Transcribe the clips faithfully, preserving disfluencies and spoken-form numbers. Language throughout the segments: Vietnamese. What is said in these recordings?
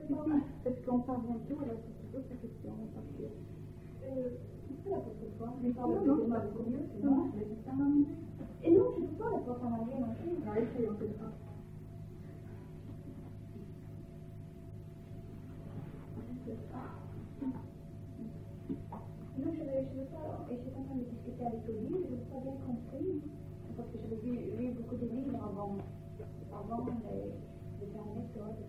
Est-ce qu'on parvient tout à la autre question parce que euh, c'est la prochaine fois. Mais non, non, c'est pas beaucoup mieux, c'est non, je dis ça. Et non, je ne peux pas la porte en arrière non plus. Ah, essayons comme ça. Non, je ne veux pas, et je suis en train de discuter avec Olivier, je n'ai pas bien compris, parce que j'avais vu, lu beaucoup de livres avant, avant les, les faire méthode,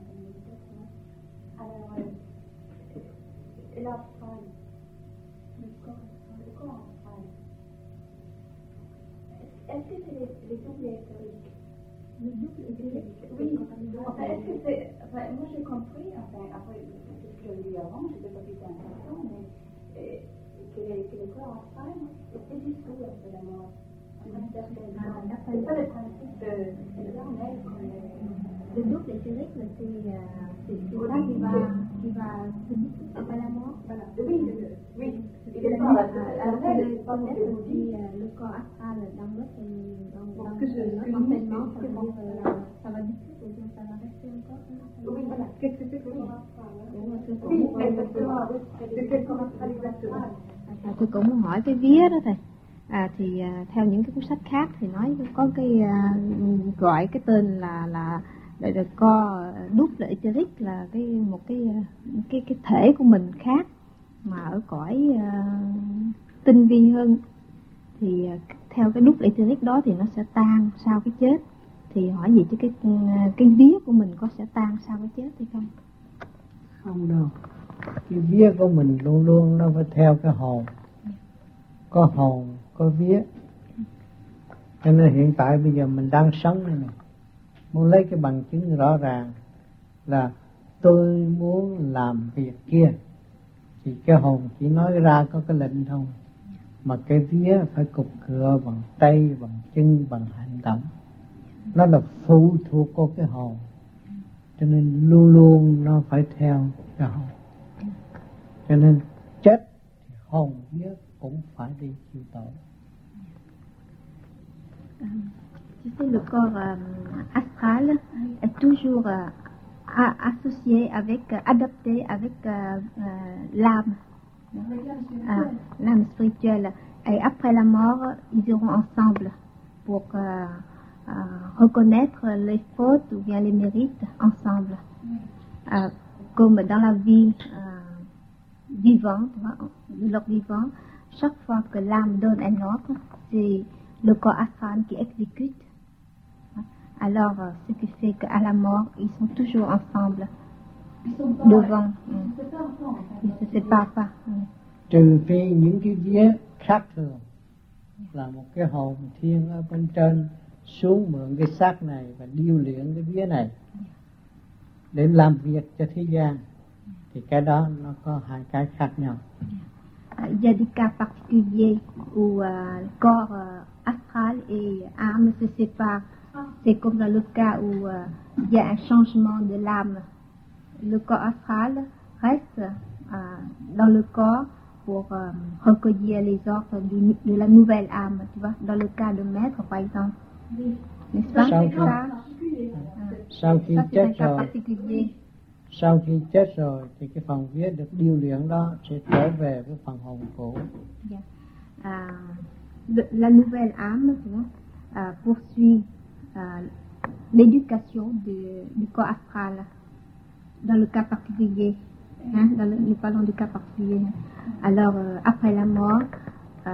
alors, euh, l'astral, le corps, le corps astral, est-ce que c'est les, les doubles éthériques? Le double éthérique? Oui, enfin, est-ce que c'est, enfin, moi j'ai compris, enfin, après, c'est ce que j'avais lu avant, je ne sais pas si c'est intéressant, mais euh, que, les, que le corps astral était dissous après la mort. C'est pas le principe éternel. Le double éthérique, c'est euh, ça qui va, qui va se dissoudre après la mort. Voilà. Oui, oui. Et le corps astral, peut-être aussi euh, le corps astral dans notre dans, dans, notre enseignement, ça veut dire euh, ça va dissoudre ou bien ça va rester encore. Oui, voilà. Qu'est-ce que c'est que le corps astral? Oui, exactement. C'est quel corps astral exactement? À, tôi cũng muốn hỏi cái vía đó thầy. À, thì à, theo những cái cuốn sách khác thì nói có cái à, gọi cái tên là là để được co double etheric là cái một cái cái cái thể của mình khác mà ở cõi à, tinh vi hơn, thì à, theo cái double etheric đó thì nó sẽ tan sau cái chết. Thì hỏi gì chứ cái cái vía của mình có sẽ tan sau cái chết hay không? Không đâu, cái vía của mình luôn luôn nó phải theo cái hồn, có hồn có vía. Cho nên hiện tại bây giờ mình đang sống này này, muốn lấy cái bằng chứng rõ ràng là tôi muốn làm việc kia, thì cái hồn chỉ nói ra có cái lệnh thôi, mà cái vía phải cục cựa bằng tay, bằng chân, bằng hành động. Nó là phụ thuộc của cái hồn, cho nên luôn luôn nó phải theo cái hồn. Cho nên chết thì hồn vía cũng phải đi chịu tội. Tu sais, le corps euh, astral est toujours euh, a, associé avec, euh, adapté avec euh, euh, l'âme, ah, l'âme spirituelle. Et après la mort, ils iront ensemble pour euh, euh, reconnaître les fautes ou bien les mérites ensemble. Euh, comme dans la vie euh, vivante, de leur vivant, chaque fois que l'âme donne un ordre, c'est le corps astral qui exécute. Alors, ce qui fait qu'à la mort, ils sont toujours ensemble, devant. Ils ne se séparent pas. Trừ phi những cái vía khác thường, là một cái hồn thiên ở bên trên xuống mượn cái xác này và điêu luyện cái vía này để làm việc cho thế gian, thì cái đó nó có hai cái khác nhau. Il y a des cas particuliers où euh, le corps euh, astral et âme se séparent. C'est comme dans le cas où euh, il y a un changement de l'âme. Le corps astral reste euh, dans le corps pour euh, recueillir les ordres du, de la nouvelle âme. Tu vois, dans le cas de maître, par exemple. N'est-ce pas? Sau khi, ça, sau khi ça, c'est un chết cas rồi, particulier. sau khi chết rồi thì cái phần vía được điêu luyện đó sẽ trở về với phần hồn cũ. Yeah. À, le, la nouvelle âme, tu vois, à, poursuit à, l'éducation de, du corps astral dans le cas particulier. Hein, dans le, nous parlons du cas particulier. Alors, euh, après la mort, euh,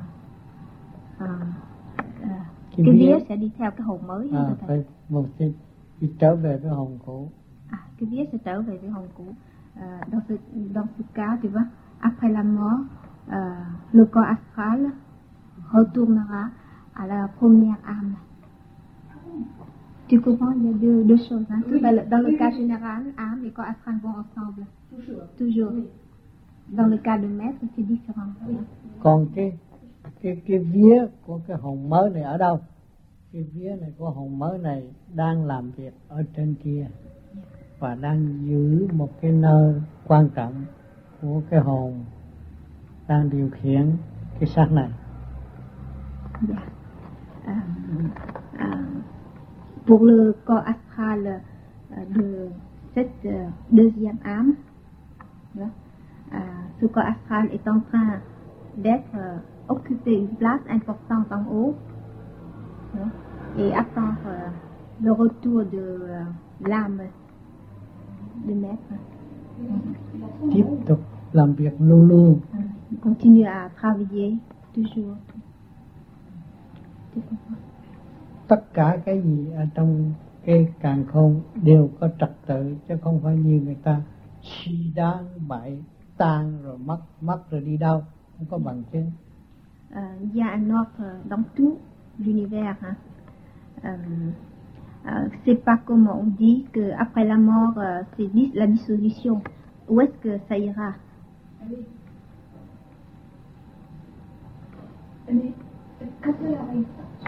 euh, euh, cái vía sẽ đi theo cái hồn mới. À, phải một cái đi trở về với hồn cũ. À, cái vía sẽ trở về với hồn cũ. Euh, dans ce dans ce cas, tu vois, après la mort, euh, le corps astral retournera à la première âme. Tu comprends? Il y a deux, deux choses. Hein? Oui. Dans, le, dans le cas général, âme et corps astral vont ensemble. Toujours. Toujours. Oui. Dans le cas de maître, c'est différent. Oui. Còn cái cái cái vía của cái hồn mới này ở đâu? Cái vía này của hồn mới này đang làm việc ở trên kia và đang giữ một cái nơi quan trọng của cái hồn đang điều khiển cái xác này. Yeah. Uh, uh, pour le corps astral uh, de cette euh, deuxième âme, tu vois, euh, ce corps astral est en train d'être euh, occupé une place importante en haut, tu vois, et attendre euh, le retour de euh, l'âme de maître. Tiếp tục làm việc luôn luôn. Continue à travailler toujours. Tất cả cái gì ở trong cái càn khôn đều có trật tự, chứ không phải như người ta suy đoán bậy tan rồi mất, mất rồi đi đâu, không có bằng chứng. Euh, il y a un ordre dans tout l'univers. Hein. Euh, euh, c'est pas comme on dit que après la mort euh, c'est dis- la dissolution. Où est-ce que ça ira? Mais quand il y aurait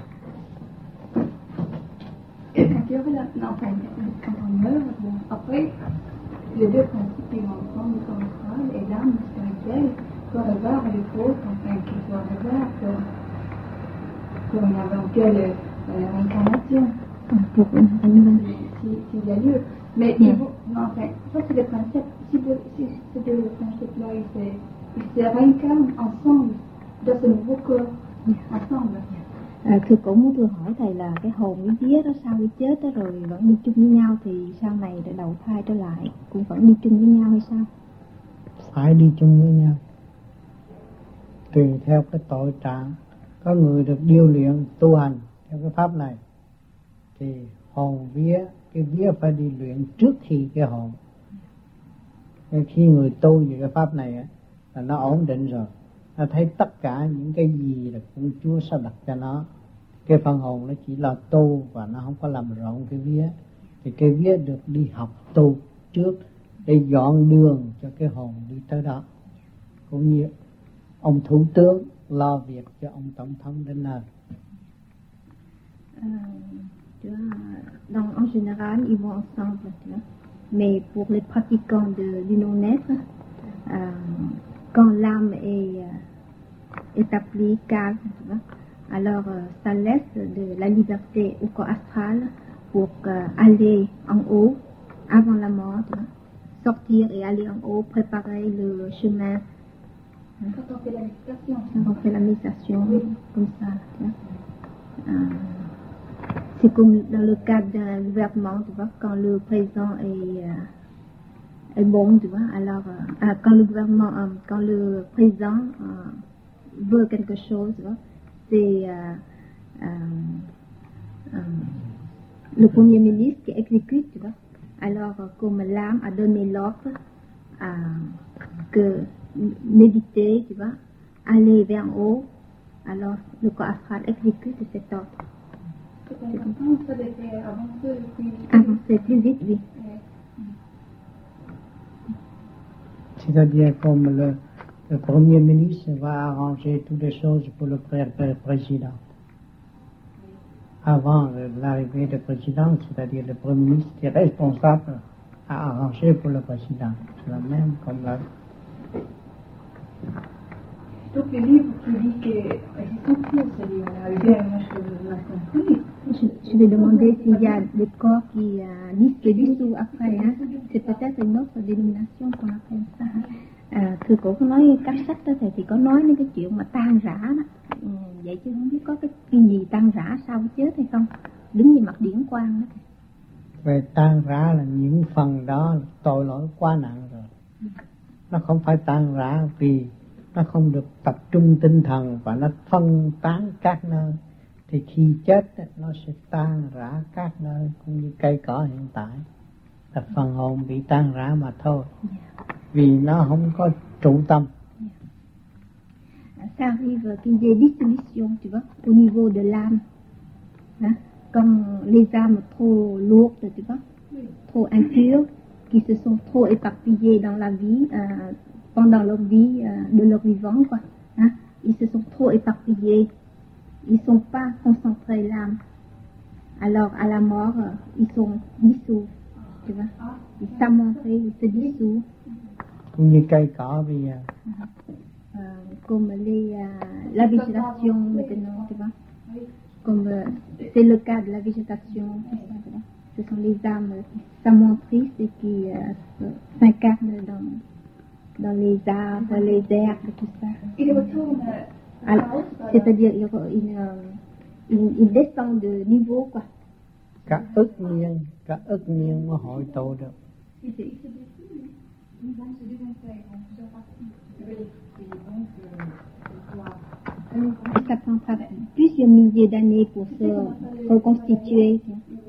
quand il y aurait la, non, enfin, quand on meurt, bon, après, les deux principes qui vont ensemble, le corps astral et l'âme spirituelle, doivent avoir les fautes, enfin, qui doivent avoir pour, pour une éventuelle euh, réincarnation. Pour une nouvelle. S'il si, si y a lieu. Mais Bien. il faut, non, enfin, ça c'est le principe. Si, de, si ces deux principes-là, ils se, ils se réincarnent ensemble dans ce nouveau corps, ensemble. À, thưa cô muốn thưa hỏi thầy là cái hồn với vía đó sau khi chết đó rồi vẫn đi chung với nhau thì sau này để đầu thai trở lại cũng vẫn đi chung với nhau hay sao? Phải đi chung với nhau, tùy theo cái tội trạng. Có người được điêu luyện tu hành theo cái pháp này thì hồn vía, cái vía phải đi luyện trước khi cái hồn. Nên khi người tu về cái pháp này là nó ổn định rồi, nó thấy tất cả những cái gì là cũng Chúa sắp đặt cho nó. Cái phần hồn nó chỉ là tu và nó không có làm rộn cái vía. Thì cái vía được đi học tu trước để dọn đường cho cái hồn đi tới đó. Cũng như ông thủ tướng lo việc cho ông tổng thống đến nơi. Euh, tu vois, dans, en général, ils vont ensemble, tu vois. Mais pour les pratiquants de, du non-être, euh, quand l'âme est euh, établie, calme, tu vois, alors euh, ça laisse de la liberté au corps astral pour euh, aller en haut avant la mort, tu vois. Sortir et aller en haut, préparer le chemin. Quand on fait la méditation. Quand on fait la méditation, oui. Comme ça, tu vois. Euh, c'est comme dans le cadre d'un gouvernement, tu vois, quand le président est, euh, est bon, tu vois, alors euh, quand le gouvernement, euh, quand le président euh, veut quelque chose, tu vois, c'est euh, euh, euh, le premier ministre qui exécute, tu vois. Alors, euh, comme l'âme a donné l'ordre euh, que méditer, tu vois, aller vers en haut, alors le corps astral exécute cet ordre. C'est important, ça, de faire avancer plus vite. Avancer plus vite, oui. C'est-à-dire comme le, le Premier ministre va arranger toutes les choses pour le président. Avant l'arrivée du président, c'est-à-dire le Premier ministre est responsable à arranger pour le président. C'est la même comme là. Donc le livre qui dit qu'ils sont tous, c'est-à-dire arrivé à un âge que vous avez compris. Je, je vais demander s'il y a des corps qui euh, disent que dissous après, hein. C'est peut-être une autre dénomination qu'on appelle ça. À, thưa cô có nói các sách đó thầy thì có nói đến cái chuyện mà tan rã đó. Ừ, vậy chứ không biết có cái, cái gì tan rã sau cái chết hay không? Đứng như mặt điển quang đó thầy. Về tan rã là những phần đó tội lỗi quá nặng rồi. Nó không phải tan rã vì nó không được tập trung tinh thần và nó phân tán các nơi. Thì khi chết nó sẽ tan rã các nơi, cũng như cây cỏ hiện tại là phần hồn bị tan rã mà thôi, vì nó không có trụ tâm. Ça arrive qu'il y ait dissolution, tu vois, au niveau de l'âme. Hein? Quand les âmes trop lourdes, tu vois, trop impures, qui se sont trop éparpillées dans la vie, euh, pendant leur vie, euh, de leur vivant, quoi. Hein? Ils se sont trop éparpillés. Ils ne sont pas concentrés l'âme. Alors, à la mort, euh, ils sont dissous, tu vois. Ils s'amentrent, ils se dissous. Cũng như cây cỏ bây giờ. Euh, comme les, euh, la végétation maintenant, tu vois. Comme euh, c'est le cas de la végétation, tu vois. Ce sont les âmes qui sa mentrice et qui euh, s'incarne dans, dans les arbres, les herbes, tout ça. Il retourne. Alors, c'est-à-dire, il, il, il, il descend de niveau, quoi. Cả ức niên, cả ức niên mới hội tụ được. Ça prendra plusieurs milliers d'années pour se reconstituer.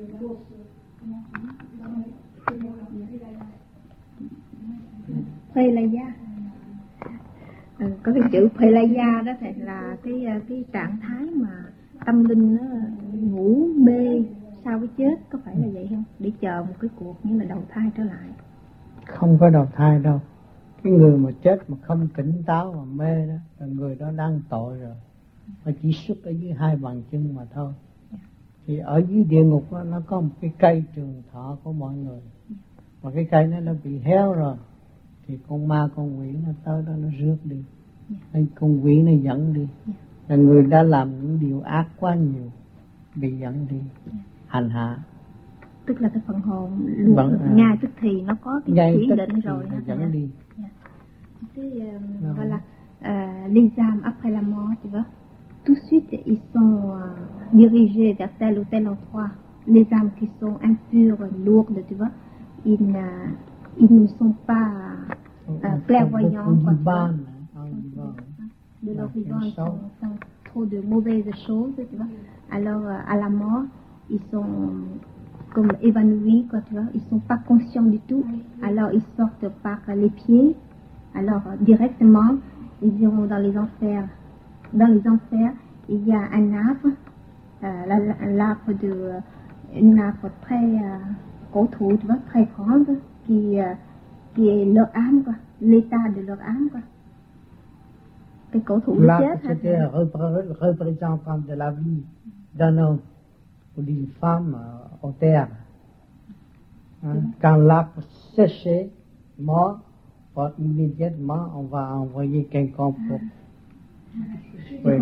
Prelaya. Ừ, có cái chữ Prelaya đó thì là cái cái trạng thái mà tâm linh nó ngủ mê sau cái chết, có phải là vậy không? Để chờ một cái cuộc như là đầu thai trở lại. Không có đầu thai đâu. Cái người mà chết mà không tỉnh táo mà mê đó là người đó đang tội rồi. Nó chỉ xuất ở dưới hai bàn chân mà thôi. Thì ở dưới địa ngục đó, nó có một cái cây trường thọ của mọi người. Mà cái cây nó đã bị héo rồi. Thì con ma con quỷ nó tới đó nó rước đi. Hay con quỷ nó dẫn đi. Là người đã làm những điều ác quá nhiều, bị dẫn đi, hành hạ. Tức là cái phần hồn luôn Vẫn, à, ngay tức thì nó có cái chỉ định rồi nó dẫn đi. Cái uh, gọi là uh, les âmes après la mort, tu vois, tout de suite ils sont uh, dirigés vers tel ou tel endroit. Les âmes qui sont impures, lourdes, tu vois, ils, uh, ils ne sont pas uh, clairvoyants. Quoi, de leur vivant, ils font, font trop de mauvaises choses, tu vois. Alors uh, à la mort, ils sont comme évanouis, quoi, tu vois, ils sont pas conscients du tout. Alors ils sortent par les pieds. Alors directement, ils iront dans les enfers. Dans les enfers, il y a un arbre, euh, l'arbre de, une arbre très euh, cổ thụ, tu vois, très grande, qui euh, qui est leur âme, quoi, l'état de leur âme, quoi. Cái cổ thụ Là, chết. c'était représentant de la vie d'un homme ou d'une femme euh, au terre. Hein? Quand l'arbre séché, mort, và immédiatement on va envoyer quelqu'un pour. Oui.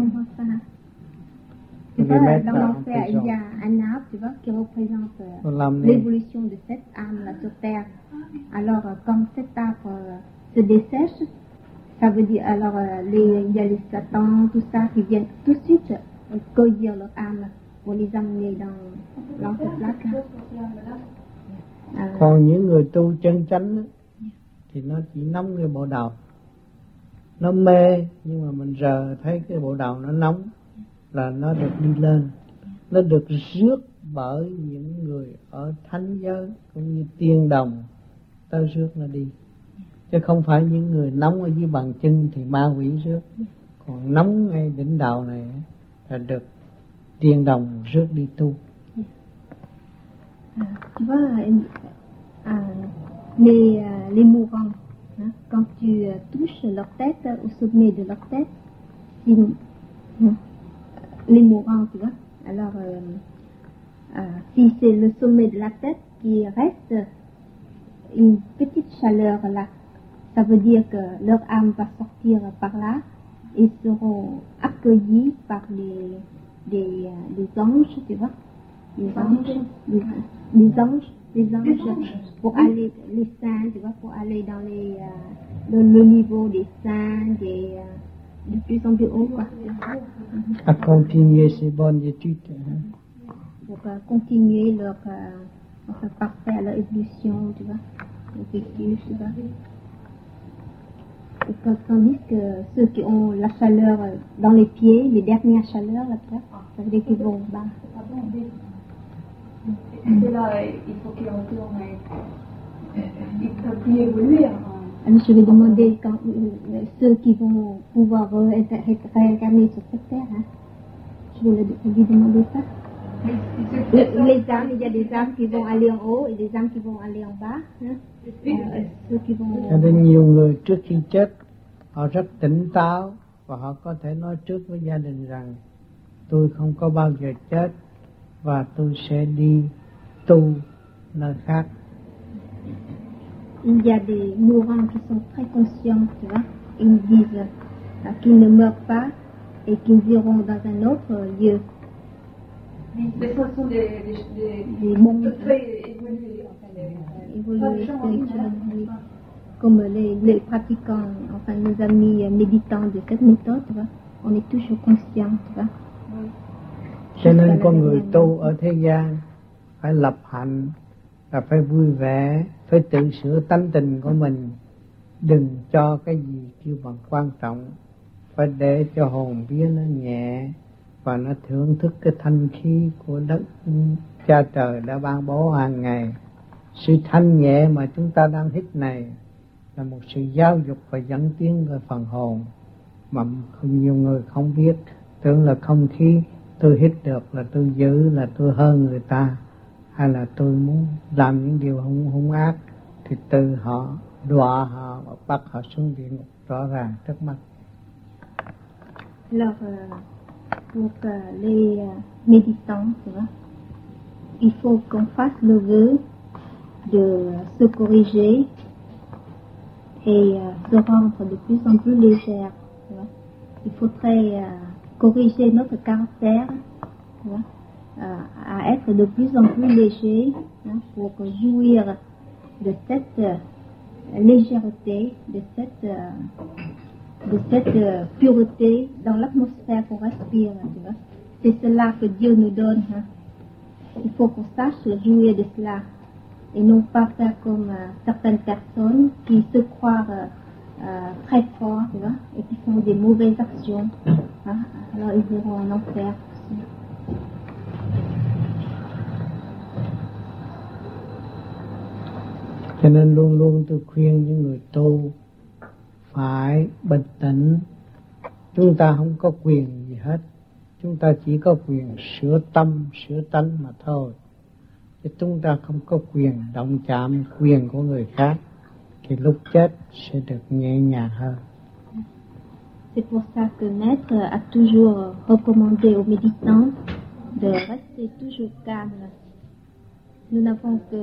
Tu vois, dans l'enfer, il y a un arbre, tu vois, qui représente euh, l'évolution de cette âme-là sur terre. Alors, euh, quand cet arbre euh, se dessèche, ça veut dire, alors, euh, les, il y a les satans, tout ça, qui viennent tout de suite euh, cueillir leur âme pour les amener dans l'enfer plaque. Euh, Còn những người tu chân chánh thì nó chỉ nóng cái bộ đầu, nó mê, nhưng mà mình giờ thấy cái bộ đầu nó nóng là nó được đi lên, nó được rước bởi những người ở thánh giới cũng như tiên đồng tới rước nó đi, chứ không phải những người nóng ở dưới bàn chân thì ma quỷ rước, còn nóng ngay đỉnh đầu này là được tiên đồng rước đi tu. Tu vois, à, les, euh, les mourants, hein, quand tu euh, touches leur tête, au sommet de leur tête, si, hein, les mourants, tu vois, alors euh, euh, si c'est le sommet de la tête qui reste une petite chaleur là, ça veut dire que leur âme va sortir par là et seront accueillis par les, les, euh, les anges, tu vois, les anges, les, les anges. Les anges pour aller, les saints, tu vois, pour aller dans les, euh, dans le niveau des saints, des, euh, de plus en plus haut, quoi. À continuer ces bonnes études. Hein. Pour euh, continuer leur, euh, enfin, parfaire leur évolution, tu vois, l'effectif, tu vois. Et tandis que ceux qui ont la chaleur dans les pieds, les dernières chaleurs, là, tu vois, ça veut dire qu'ils vont bas. Cela, il faut qu'il retourne, il ne peut plus évoluer. Alors, je vais demander quand, euh, ceux qui vont pouvoir réincarner sur cette terre, hein. Je vais lui demander ça. Les, les âmes, il y a des âmes qui vont aller en haut et des âmes qui vont aller en bas. Hein. Euh, ceux qui vont... Cho nên nhiều người trước khi chết, họ rất tỉnh táo và họ có thể nói trước với gia đình rằng tôi không có bao giờ chết và tôi sẽ đi tu nơi khác. Il y a des mourants qui sont très conscients, tu vois, ils disent euh, qu'ils ne meurent pas et qu'ils iront dans un autre lieu. Mais ce sont des, des, des, des bons très évolués, enfin, des, évoluer spirituellement, oui. Comme les, les pratiquants, enfin nos amis méditants de cette méthode, tu vois, on est toujours conscient, tu vois. Cho nên con người tu ở thế gian phải lập hạnh, là phải vui vẻ, phải tự sửa tánh tình của mình, đừng cho cái gì kêu bằng quan trọng, phải để cho hồn vía nó nhẹ và nó thưởng thức cái thanh khí của đất cha trời đã ban bố hàng ngày. Sự thanh nhẹ mà chúng ta đang hít này là một sự giáo dục và dẫn tiến về phần hồn mà không nhiều người không biết, tưởng là không khí tôi hít được là tôi giữ, là tôi hơn người ta, hay là tôi muốn làm những điều hung, hung ác thì từ họ đọa họ và bắt họ xuống địa ngục rõ ràng trước mắt. Alors, euh, pour euh, les euh, méditants, tu vois, il faut qu'on fasse le vœu de se corriger et euh, se rendre de plus en plus légère. Tu vois. Il faudrait euh, corriger notre caractère, tu vois, euh, à être de plus en plus léger, hein, pour jouir de cette euh, légèreté, de cette, euh, de cette euh, pureté dans l'atmosphère qu'on respire. Tu vois. C'est cela que Dieu nous donne. Hein. Il faut qu'on sache jouir de cela et non pas faire comme euh, certaines personnes qui se croient euh, euh, très forts, tu vois, et qui font des mauvaises actions. Hein. Alors ils iront en enfer aussi. Cho nên luôn luôn tôi khuyên những người tu phải bình tĩnh. Chúng ta không có quyền gì hết, chúng ta chỉ có quyền sửa tâm, sửa tánh mà thôi. Chứ chúng ta không có quyền động chạm quyền của người khác, thì lúc chết sẽ được nhẹ nhàng hơn. C'est pour ça que Maître a toujours recommandé aux méditants de rester toujours calme. Nous n'avons que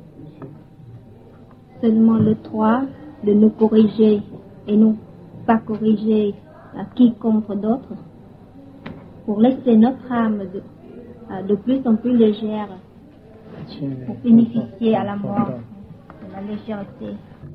seulement le droit de nous corriger et non pas corriger à quiconque d'autre, pour laisser notre âme de, de plus en plus légère, pour bénéficier à la mort de la légèreté.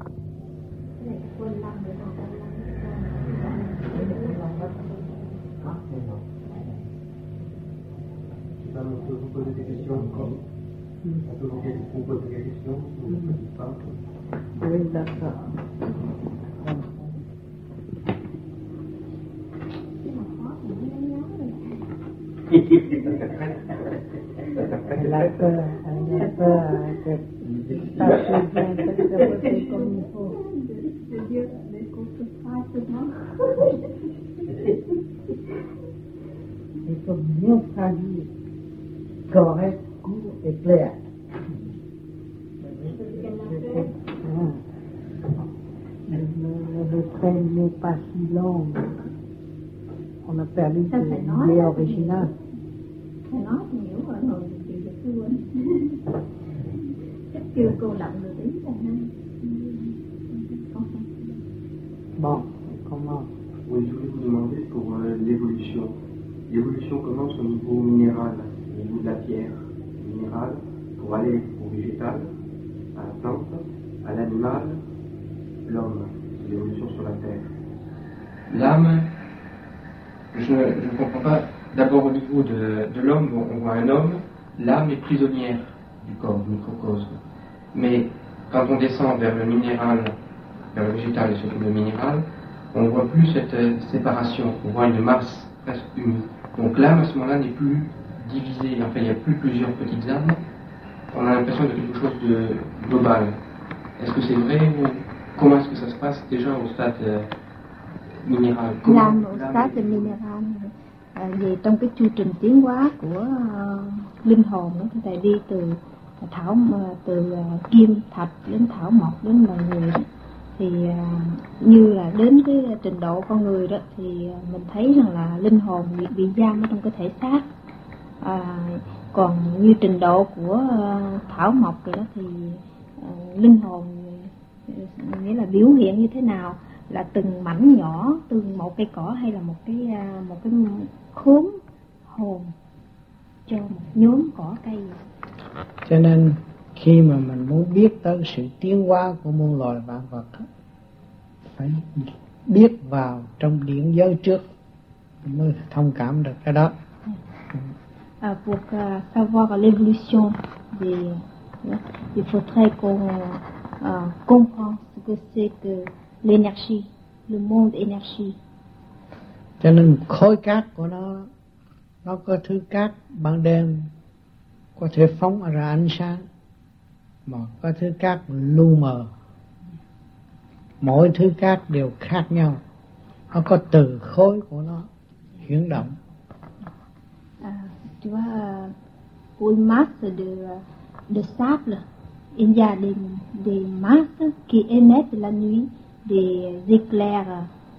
On peut vous poser des questions encore. On peut vous poser des questions, vous ne dites pas. Oui, d'accord. Elle a peur, elle a peur que ça se vienne se comme il faut. De dire qu'on se fasse souvent. Il faut bien traduire correct, court et clair. Le, le, le train n'est pas si long. On a perdu l'idée originale. Thầy nói thì hiểu rồi, rồi chị được sư quên. Chắc chưa cô động được ý rồi ha. Bon, comment? Oui, je voulais vous demander pour euh, l'évolution. L'évolution commence au niveau minéral, au niveau de la pierre minérale, pour aller au végétal, à la plante, à l'animal, l'homme. C'est l'évolution sur la terre. L'âme, je, je ne comprends pas. D'abord au niveau de, de l'homme, on voit un homme, l'âme est prisonnière du corps, du microcosme. Mais quand on descend vers le minéral, vers le végétal et surtout le minéral, on ne voit plus cette euh, séparation, on voit une masse presque unie. Donc l'âme à ce moment-là n'est plus divisée, enfin il n'y a plus plusieurs petites âmes, on a l'impression de quelque chose de global. Est-ce que c'est vrai ou comment est-ce que ça se passe déjà au stade euh, minéral? L'âme au stade minéral. À, về trong cái chu trình tiến hóa của uh, linh hồn đó, thầy đi từ thảo từ uh, kim thạch đến thảo mộc đến loài người đó, thì uh, như là đến cái trình độ con người đó thì uh, mình thấy rằng là linh hồn bị, bị giam ở trong cái thể xác, uh, còn như trình độ của uh, thảo mộc rồi đó thì uh, linh hồn uh, nghĩa là biểu hiện như thế nào, là từng mảnh nhỏ, từng một cây cỏ hay là một cái một cái khóm hồn cho một nhóm cỏ cây. Cho nên Khi mà mình muốn biết tới sự tiến hóa của muôn loài vạn vật, phải biết vào trong điển giới trước mới thông cảm được cái đó. À, pour uh, savoir l'évolution des, il faudrait qu'on uh, comprenne ce que c'est que l'énergie, le monde énergie. Cho nên khối cát của nó, nó có thứ cát ban đêm có thể phóng ra ánh sáng, mà có thứ cát lu mờ. Mỗi thứ cát đều khác nhau, nó có từ khối của nó chuyển động. À, tu vois, uh, pour une masse de, de sable, il y a des, des masses qui émettent la nuit des éclairs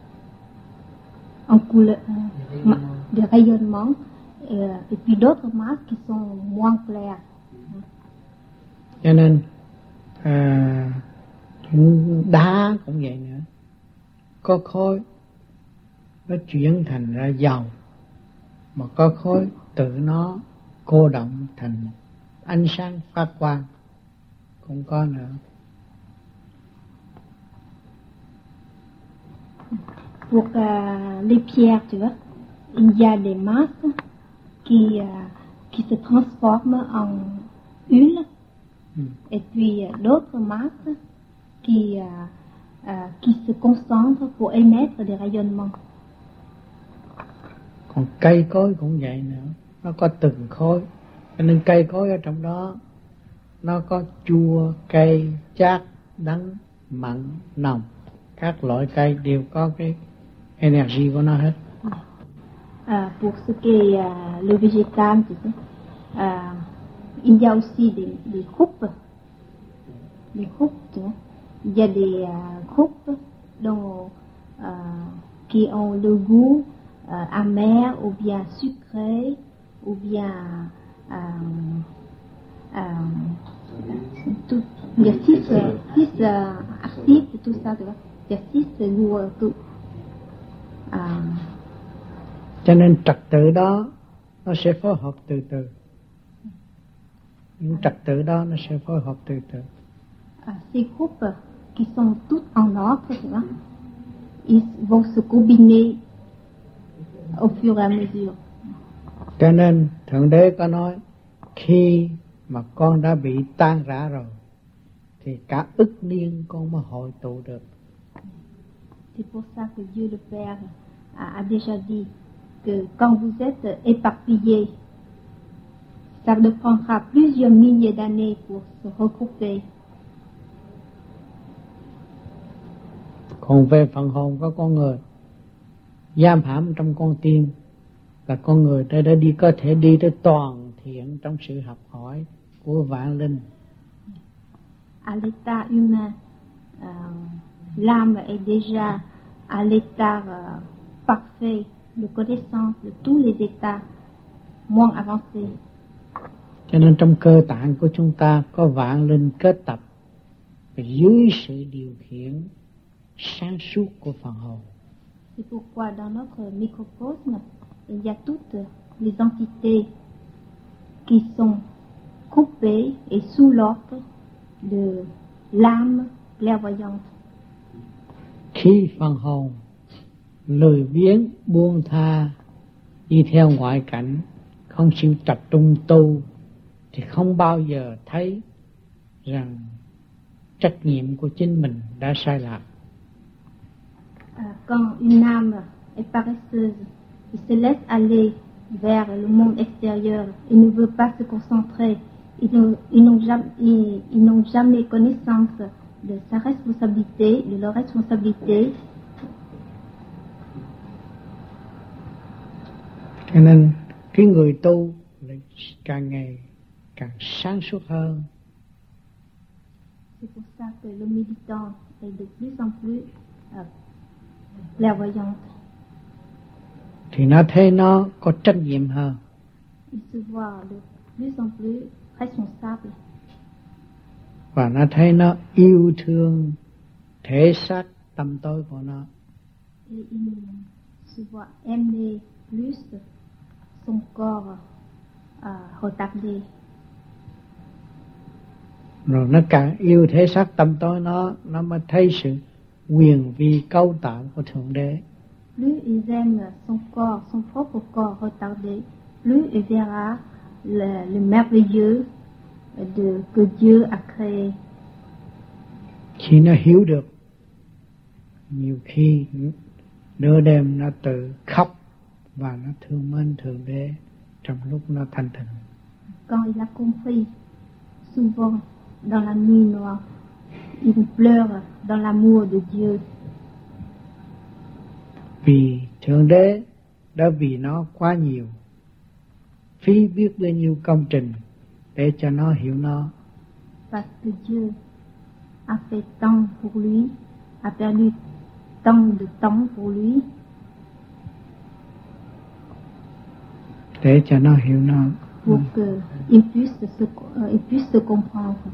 en couleur, euh, de rayonnement, euh, et puis d'autres masses qui sont moins claires. Cho nên à, đá cũng vậy nữa, có khối nó chuyển thành ra dầu, mà có khối tự nó cô động thành ánh sáng phát quang cũng có nữa. Pour uh, les pierres, tu vois, il y a des masses qui, uh, qui se transforment en huile, mm. et puis uh, d'autres masses qui, uh, uh, qui se concentrent pour émettre des rayonnements. Còn cây cối cũng vậy nữa, nó có từng khối, cho nên cây cối ở trong đó nó có chua, cay, chát, đắng, mặn, nồng. Các loại cây đều có cái energy của nó hết. À, pour ce qui est uh, le végétal, tu sais, uh, il y a aussi des, des groupes, des groupes, tu vois. Il y a des uh, groupes dont, uh, qui ont le goût uh, amer ou bien sucré ou bien uh, uh, tout, il y a six, six uh, actifs, tout ça, tu vois. Il y a six goûts tout. À, cho nên trật tự đó nó sẽ phối hợp từ từ. Những trật tự đó nó sẽ phối hợp từ từ. À, ces groupes qui sont tous en ordre, tu vois, ils vont se combiner au fur et à mesure. Cho nên Thượng Đế có nói khi mà con đã bị tan rã rồi thì cả ức niên con mới hội tụ được. C'est pour ça que Dieu le Père a, a déjà dit que quand vous êtes éparpillés, ça ne prendra plusieurs milliers d'années pour se regrouper. Còn về phần hồn của con người, giam hãm trong con tim, là con người đã, đã đi có thể đi tới toàn thiện trong sự học hỏi của vạn linh. À l'état humain, euh, l'âme est déjà à l'état euh, parfait de connaissance de tous les états moins avancés. Cho nên trong cơ tạng của chúng ta có vạn linh kết tập dưới sự điều khiển sáng suốt của phần hồn. C'est pourquoi dans notre microcosme, il y a toutes les entités qui sont coupées et sous l'ordre de l'âme clairvoyante. Khi phần hồn lười biếng buông tha đi theo ngoại cảnh, không chịu tập trung tu, thì không bao giờ thấy rằng trách nhiệm của chính mình đã sai lạc. À, quand une âme est paresseuse, il se laisse aller vers le monde extérieur, il ne veut pas se concentrer, ils n'ont, ils n'ont jamais, ils, ils n'ont jamais connaissance de sa responsabilité, de leur responsabilité. Cho nên cái người tu lại càng ngày càng sáng suốt hơn. C'est pour ça que le méditant est de plus en plus euh, clairvoyant. Thì nó thấy nó có trách nhiệm hơn. Il se voit de plus en plus responsable. Và nó thấy nó yêu thương thể xác tâm tối của nó. Et il se voit aimer plus son corps euh, retardé. Rồi nó càng yêu thể xác tâm tối nó, nó mới thấy sự quyền vi cấu tạo của Thượng Đế. Plus il aime son corps, son propre corps retardé, plus il verra le, le merveilleux de, que Dieu a créé. Khi nó hiểu được, nhiều khi nửa đêm nó tự khóc và nó thương mến Thượng Đế trong lúc nó thanh tịnh. Quand il a compris, souvent dans la nuit noire, il pleure dans l'amour de Dieu. Vì Thượng Đế đã vì nó quá nhiều, phí biết bao nhiêu công trình để cho nó hiểu nó. Parce que Dieu a fait tant pour lui, a perdu tant de temps pour lui, để cho nó hiểu nó. pour qu'il puisse se, euh, il puisse se comprendre.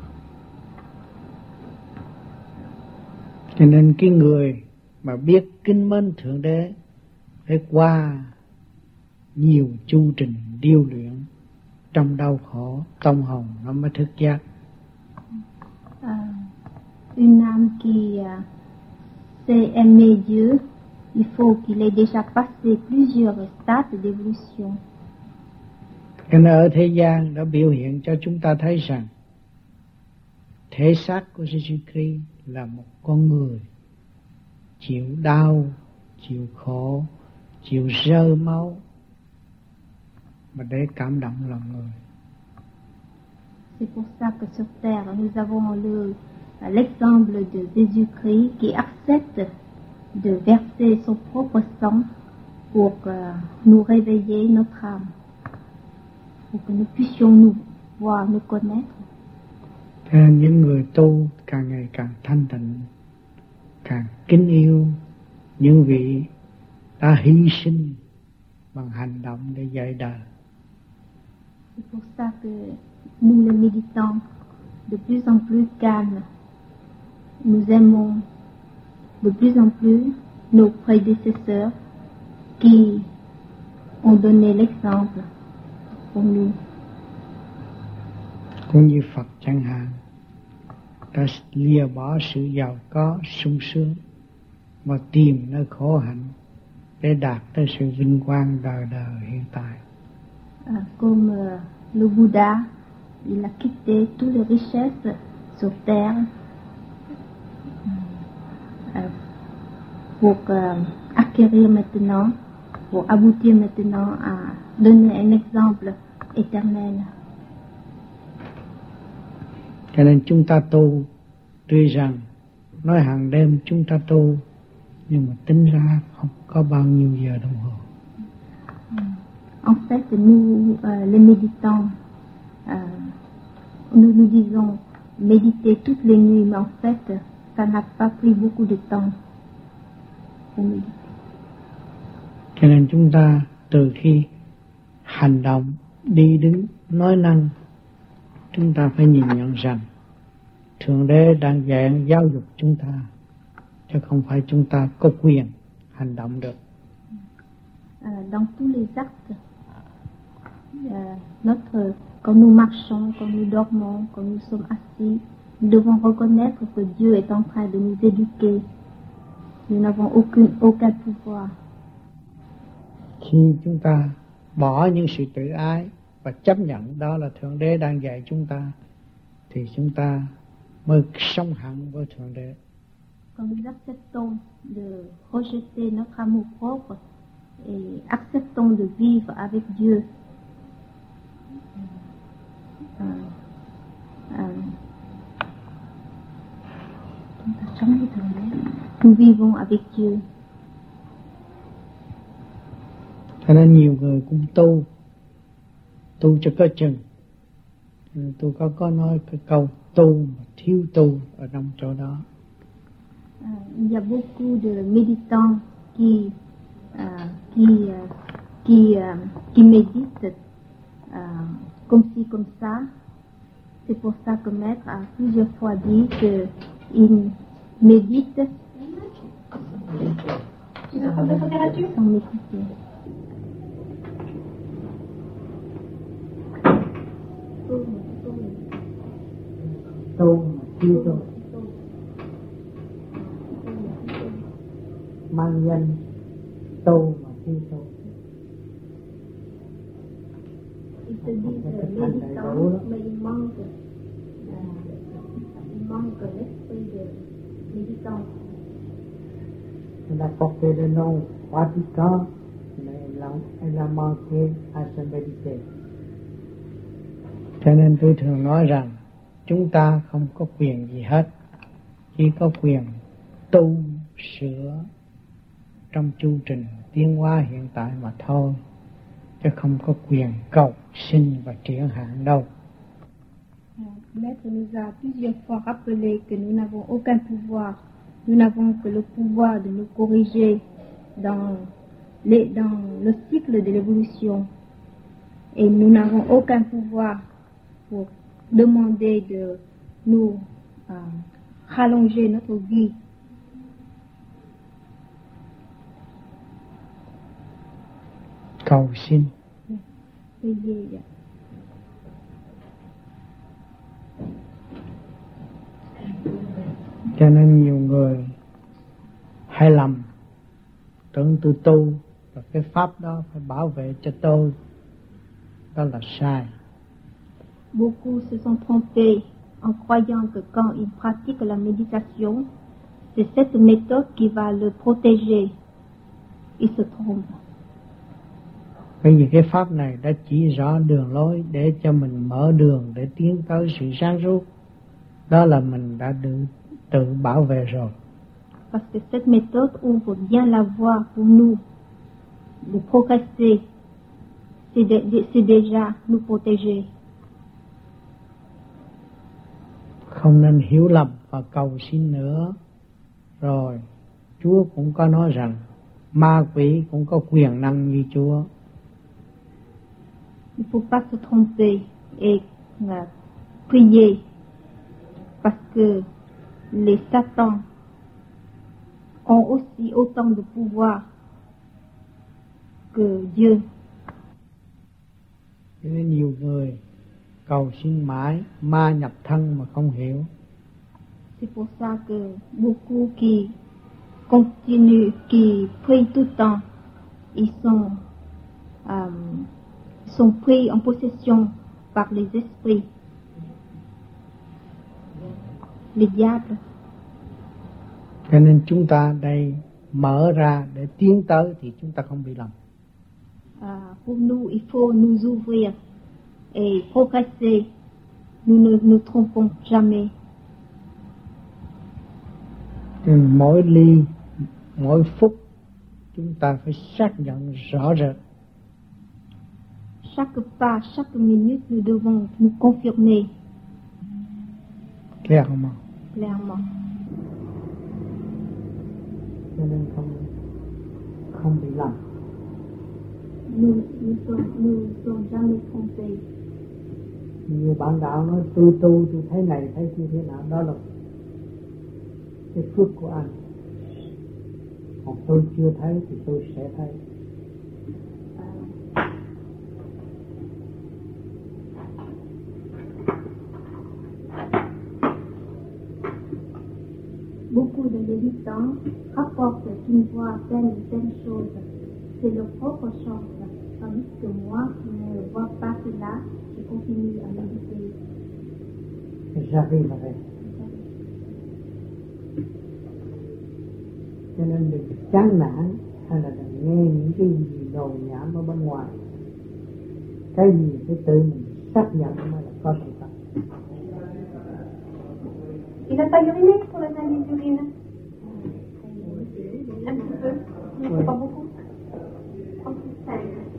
Cho nên cái người mà biết kính mến Thượng Đế phải qua nhiều chu trình điêu luyện, trong đau khổ tâm hồn nó mới thức giác. Uh, une âme qui uh, sait aimer Dieu, il faut qu'il ait déjà passé plusieurs stades d'évolution. Cho nên ở thế gian đã biểu hiện cho chúng ta thấy rằng thể xác của Jesus Christ là một con người chịu đau, chịu khổ, chịu rơi máu mà để cảm động lòng người. C'est pour ça que sur terre nous avons le, l'exemple de Jésus-Christ qui accepte de verser son propre sang pour uh, nous réveiller notre âme, pour que nous puissions nous voir, nous connaître. Thế nên những người tu càng ngày càng thanh tịnh, càng kính yêu những vị đã hy sinh bằng hành động để dạy đời. C'est pour ça que nous les méditants, de plus en plus calmes, nous aimons de plus en plus nos prédécesseurs qui ont donné l'exemple pour nous. Cũng như Phật chẳng hạn, đã lìa bỏ sự giàu có sung sướng mà tìm nơi khổ hạnh để đạt tới sự vinh quang đời đời hiện tại. À, comme euh, le Bouddha, il a quitté toutes les richesses sur terre euh, pour euh, acquérir maintenant, pour aboutir maintenant à donner un exemple éternel. Cho nên chúng ta tu, tuy rằng nói hàng đêm chúng ta tu, nhưng mà tính ra không có bao nhiêu giờ đồng hồ. En fait, nous, euh, les méditants, euh, nous nous disons méditer toutes les nuits, mais en fait, ça n'a pas pris beaucoup de temps pour méditer. Cho nên chúng ta từ khi hành động, đi đứng, nói năng, chúng ta phải nhìn nhận rằng Thượng Đế đang dạy giáo dục chúng ta, chứ không phải chúng ta có quyền hành động được. Euh, dans tous les actes, euh, notre, quand nous marchons, quand nous dormons, quand nous sommes assis, nous devons reconnaître que Dieu est en train de nous éduquer. Nous n'avons aucun, aucun pouvoir. Khi chúng ta bỏ những sự tự ái và chấp nhận đó là Thượng Đế đang dạy chúng ta, thì chúng ta mới sống hẳn với Thượng Đế. Quand nous acceptons de rejeter notre amour propre et acceptons de vivre avec Dieu, euh, euh, chúng ta sống với Thượng Đế, nous vivons avec Dieu. Cho nên nhiều người cũng tu, tu cho có chừng. Tôi có có nói cái câu tu mà thiếu tu ở trong chỗ đó. Euh, il y a beaucoup de méditants qui euh, qui euh, qui euh, qui méditent euh, comme ci comme ça. C'est pour ça que Maître a plusieurs fois dit que il médite sans méditer. tu mà chưa tu, mang danh tu mà chưa tu. Ils se disent méditants, mais il manque, il manque l'esprit de méditant. Elle a porté le nom pratiquant, mais elle a, elle a manqué à se méditer. Cho nên tôi thường nói rằng chúng ta không có quyền gì hết, chỉ có quyền tu sửa trong chu trình tiến hóa hiện tại mà thôi, chứ không có quyền cầu sinh và triển hạn đâu. Maître nous a plusieurs fois rappelé que nous n'avons aucun pouvoir, nous n'avons que le pouvoir de nous corriger dans, les, dans le cycle de l'évolution, et nous n'avons aucun pouvoir pour demander de nous euh, rallonger notre vie. Cầu xin. Prier. Cho nên nhiều người hay lầm, tưởng tôi tu và cái pháp đó phải bảo vệ cho tôi, đó là sai. Beaucoup se sont trompés en croyant que quand ils pratiquent la méditation, c'est cette méthode qui va le protéger. Ils se trompent. Bởi vì cái pháp này đã chỉ rõ đường lối để cho mình mở đường để tiến tới sự sáng suốt. Đó là mình đã tự, tự bảo vệ rồi. Parce que cette méthode ouvre bien la voie pour nous de progresser. C'est, de, de, c'est déjà nous protéger. Không nên hiểu lầm và cầu xin nữa. Rồi Chúa cũng có nói rằng ma quỷ cũng có quyền năng như Chúa. Il ne faut pas se tromper et uh, prier, parce que les satans ont aussi autant de pouvoir que Dieu. Cho nên nhiều người cầu xin mãi, ma nhập thân mà không hiểu. C'est pour ça que beaucoup qui continuent, qui prient tout le temps, ils sont, euh, sont pris en possession par les esprits, les diables. Cho nên chúng ta đây mở ra để tiến tới thì chúng ta không bị lầm. À, pour nous, il faut nous ouvrir et progresser. Nous ne nous trompons jamais. Nên mỗi ly, mỗi phút chúng ta phải xác nhận rõ rệt. Chaque pas, chaque minute, nous devons nous confirmer Clairement. clairement. Cho nên không không bị lầm. Nous ne sommes, nous sommes jamais trompés. Nhiều bạn đạo nói tôi tu, tôi thấy này, thấy kia thế nào, đó là cái phước của anh. Còn tôi chưa thấy thì tôi sẽ thấy. Beaucoup de méditants rapportent qu'ils voient telle ou telle chose. C'est leur propre chance. Tandis que moi, qui ne vois pas cela, je continue à méditer. Et j'arriverai. Cho nên đừng chán nản hay là đừng nghe những cái gì đồn nhảm ở bên ngoài. Cái gì phải tự mình xác nhận mới là có sự thật. Il n'a pas uriné pour la dernière urine? Un petit peu, mais Oui. pas beaucoup. Un petit cinq.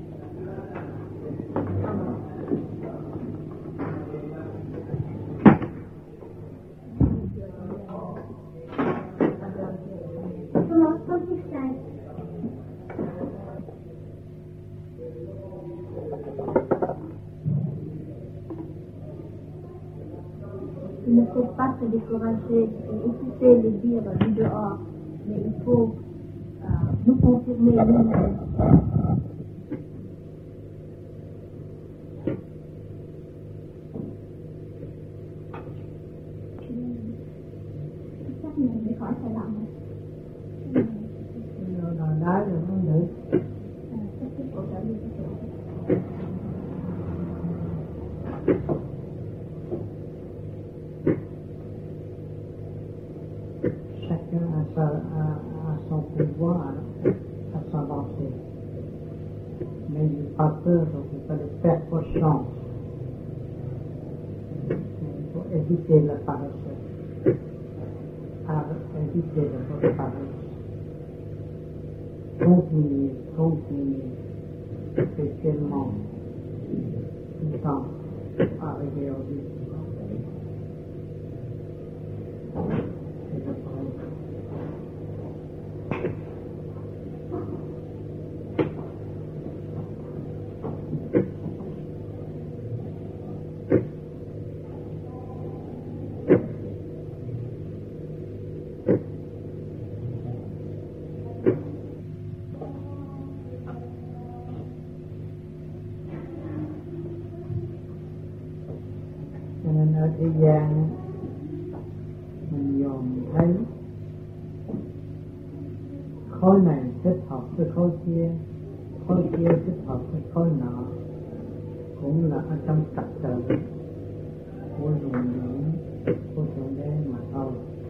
Comment? trente-cinq. Il ne faut pas se décourager et écouter les dires du dehors, mais il faut euh, nous confirmer nous-mêmes. khỏi phải làm. Rồi đòi đá được không được. Chacun a, sa, a, a son pouvoir à s'avancer. Mais il n'a pas peur, donc il faut le faire pour chance. Il faut éviter la paresse. À éviter la paresse. Continuer, continuer, spécialement tout le temps, arriver au but. C'est le problème. Nên ở thế gian mình dòm thấy khối này thích hợp với khối kia, khối kia thích hợp với khối nọ, cũng là ở trong trật tự của luồng điển của Thượng Đế mà thôi.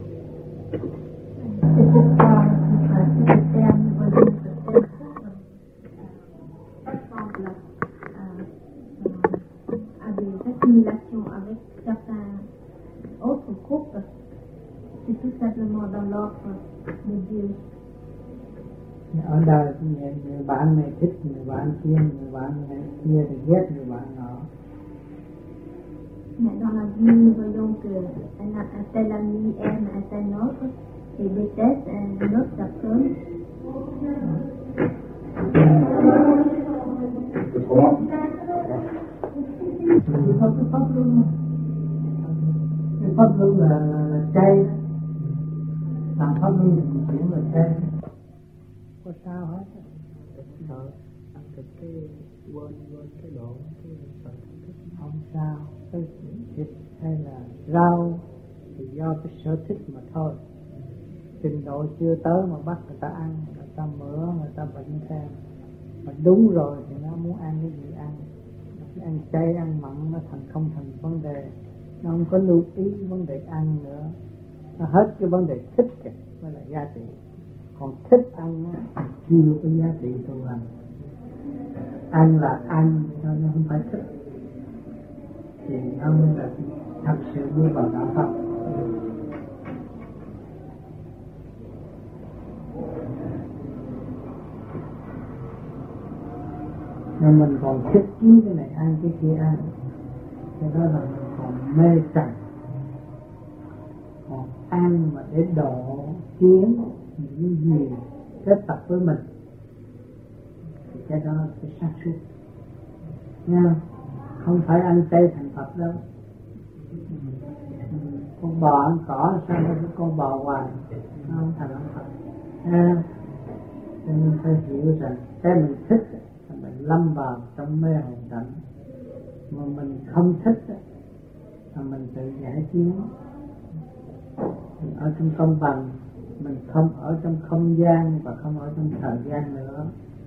Assimilation avec certains autres groupes, c'est tout simplement dans l'ordre de Dieu. Ở đời người, người bạn này thích người bạn kia, người bạn này kia thì ghét người bạn nọ. Mais dans la vie, nous voyons que un, un tel ami aime un tel autre et déteste un autre personne. Thì pháp cái pháp luân, cái pháp luân là, là, là chay, làm pháp luân thì mình chuyển là chay, có sao hết. Rồi ăn thịt cái quên quên cái độ cái không sao, cái thịt hay là rau thì do cái sở thích mà thôi. Trình độ chưa tới mà bắt người ta ăn, người ta mỡ, người ta bệnh theo. Mà đúng rồi thì nó muốn ăn cái gì ăn. Ăn chay, ăn mặn nó thành không thành vấn đề. Nó không có lưu ý vấn đề ăn nữa. Nó hết cái vấn đề thích kìa, mới là giá trị. Còn thích ăn á, chưa có giá trị tu hành. Ăn là ăn, nó không phải thích. Thì nó mới là thật sự bước vào đạo Phật. Nhưng mình còn thích kiếm cái này ăn, cái kia ăn. Cái đó là mình còn mê trần. Còn ăn mà để độ kiếm những gì kết tập với mình thì cái đó là cái sáng suốt. Nha, không phải ăn chay thành Phật đâu. Con bò ăn cỏ sao nó cứ con bò hoài, nó không thành ông Phật. Nha, cho nên phải hiểu rằng cái mình thích là mình lâm vào trong mê hồn cảnh, mà mình không thích là mình tự giải chiến. Mình ở trong công bằng, mình không ở trong không gian và không ở trong thời gian nữa.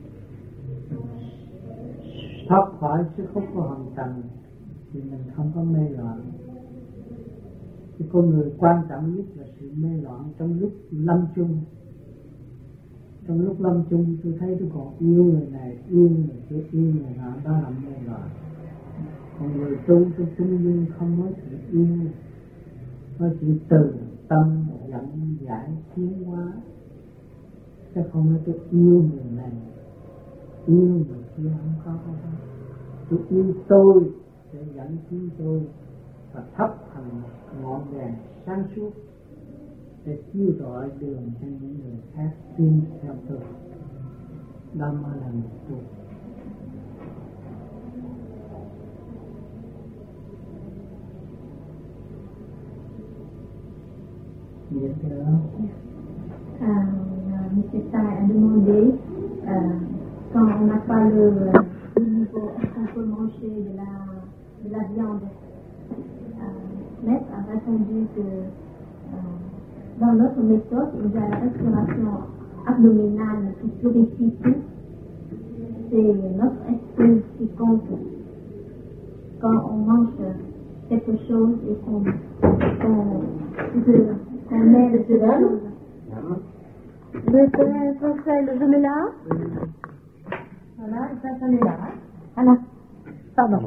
Thoát khỏi sức hút của hồng trần thì mình không có mê loạn. Cái con người quan trọng nhất là sự mê loạn trong lúc lâm chung. Trong lúc lâm chung tôi thấy tôi còn yêu người này, yêu người kia, yêu người nọ, đó là mê loạn. Còn người tu trong trung dung không có sự yêu, có sự từ tâm dẫn giải tiến hóa. Chứ không nói tôi yêu người này, yêu người kia, không có không có. Tôi yêu tôi để dẫn tiến tôi và thắp thành ngọn đèn sáng suốt để chiếu rọi đường cho những người khác tin theo tôi. Đó mới là một tu. Biết chưa? À, monsieur Sai a demandé euh, quand on n'a pas le, le niveau, est-ce qu'on peut manger de la, de la viande. euh, Maître a répondu que euh, dans notre méthode, il y a la respiration abdominale qui purifie tout. C'est notre esprit qui compte quand on mange quelque chose et qu'on qu'on met le chose. Le conseil, je mets là. Voilà, et ça, ça met là. Voilà. Pardon.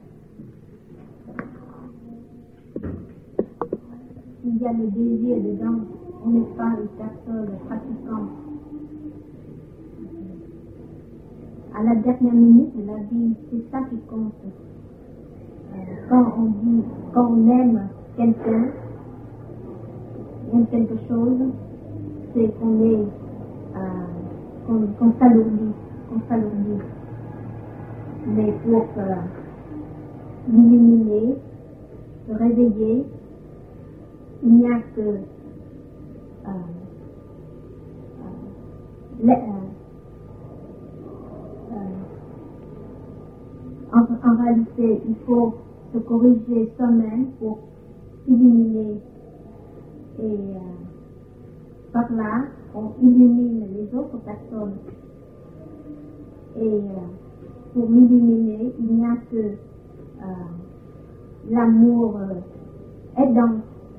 Il y a le désir dedans, on n'est pas une personne pratiquante. À la dernière minute de la vie, c'est ça qui compte. Quand on dit, quand on aime quelqu'un, aime quelque chose, c'est qu'on est, euh, qu'on, qu'on s'alourdit, qu'on s'alourdit. Mais pour euh, l'illuminer, se réveiller, il n'y a que euh, euh, les, euh, euh, en, en réalité, il faut se corriger soi-même pour illuminer et euh, par là, on illumine les autres personnes. Et euh, pour m'illuminer, il n'y a que euh, l'amour euh, aidant.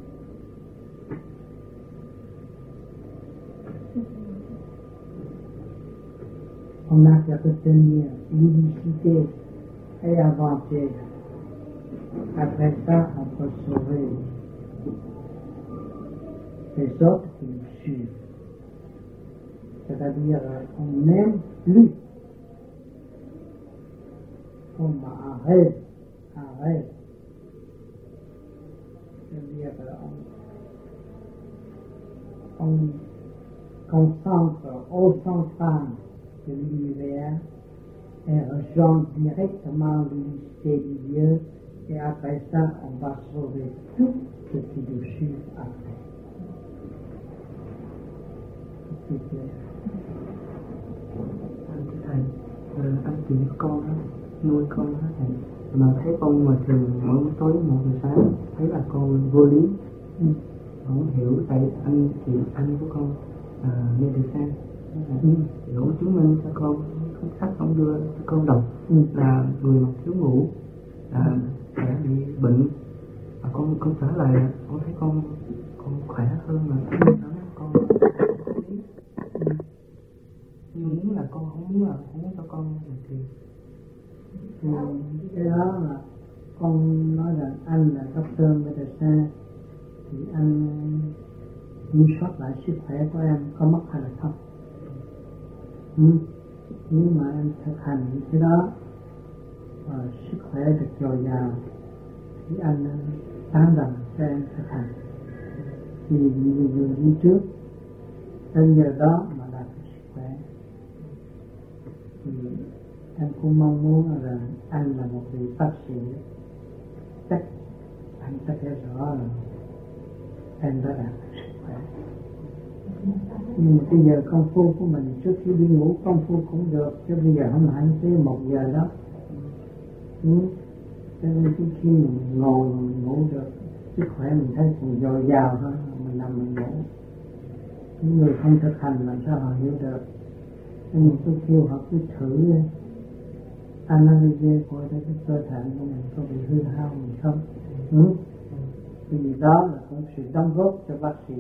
On a qu'à retenir l'unicité et avancer. Après ça, on peut sauver les autres qui nous suivent. C'est-à-dire, on n'aime plus. On arrête, arrête. C'est-à-dire, on, on concentre au central de l'univers et rejoint directement l'unicité du Dieu, et après ça, on va sauver tout ce qui nous suit après. C'est clair. Thầy, anh chị con đó, nuôi con đó thầy, mà thấy con ngoài trường mỗi tối một giờ sáng thấy là con vô lý, ừ. Không hiểu tại anh chị anh của con à, nghe được sao? Ừ. Hiểu chứng minh cho con không sách không đưa cho con đọc, ừ. Là người mà thiếu ngủ là sẽ bị bệnh, và con con trở lại con thấy con con khỏe hơn mà con con ừ. Nhưng muốn là con không muốn là không muốn cho con được thì thì cái đó là con nói là anh là doctor medicine thì anh kiểm soát lại sức khỏe của em có mất hay là không. Ừ. Nếu mà em thực hành những cái đó và sức khỏe được dồi dào thì anh tán đồng cho em thực hành. Vì nhiều người đi trước đến giờ đó mà đạt được sức khỏe thì em cũng mong muốn là anh là một vị bác sĩ chắc anh sẽ thấy rõ là em đã đạt được sức khỏe. Nhưng mà bây giờ công phu của mình trước khi đi ngủ công phu cũng được, chứ bây giờ không hẳn tới một giờ đó. Ừ. Cho nên khi khi mình ngồi mình ngủ được, sức khỏe mình thấy còn dồi dào thôi, mình nằm mình ngủ. Những người không thực hành làm sao họ hiểu được. Nên tôi kêu họ cứ thử đi, analyze coi thấy cái cơ thể của mình có bị hư hao gì không. Ừ. Vì đó là cũng sự đóng góp cho bác sĩ.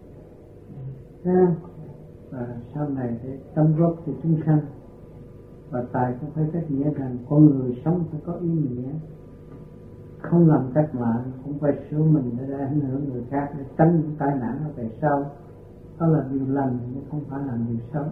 Và sau này để đóng góp cho chúng sanh. Và Tài cũng phải cách nghĩa rằng con người sống phải có ý nghĩa, không làm cách mạng, không phải sửa mình để ảnh hưởng người khác, để tránh những tai nạn ở về sau. Đó là điều lành, nhưng không phải là điều xấu.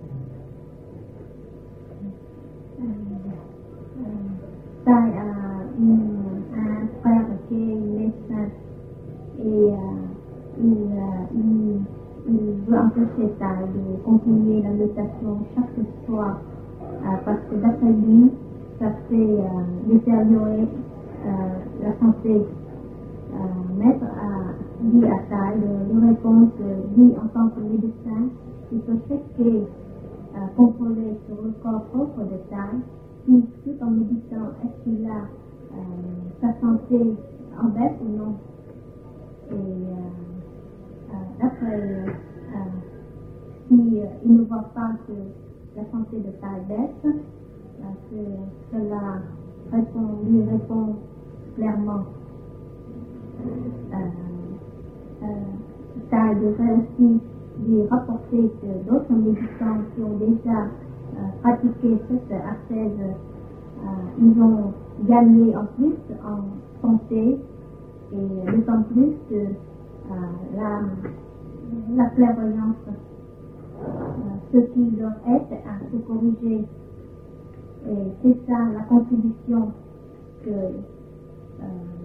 Tài a un frère qui est médecin et il, il, il veut empêcher Tài de continuer la méditation chaque soir. Euh, parce que d'après lui, ça fait euh, détériorer euh, la santé. Euh, Maître a dit à Tài de lui répondre que lui, en tant que médecin, il peut checker, euh, contrôler sur le corps propre de Tài, si tout en méditant, est-ce qu'il a euh, sa santé en baisse ou non. Et euh, euh, après, euh, si euh, ils ne voient pas que la santé de taille baisse, euh, que cela répond, lui répond clairement. Euh, euh, ça devrait aussi lui rapporter que d'autres médicaments qui ont déjà euh, pratiqué cette ascèse, euh, ils ont gagné en plus en santé et d'autant plus que euh, la, la clairvoyance, euh, ce qui leur aide à se corriger. Et c'est ça la contribution que euh,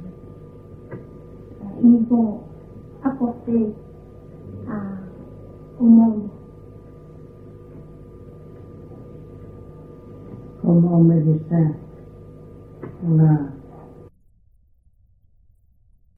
euh, ils vont apporter à, au monde. Comme en médecin, on a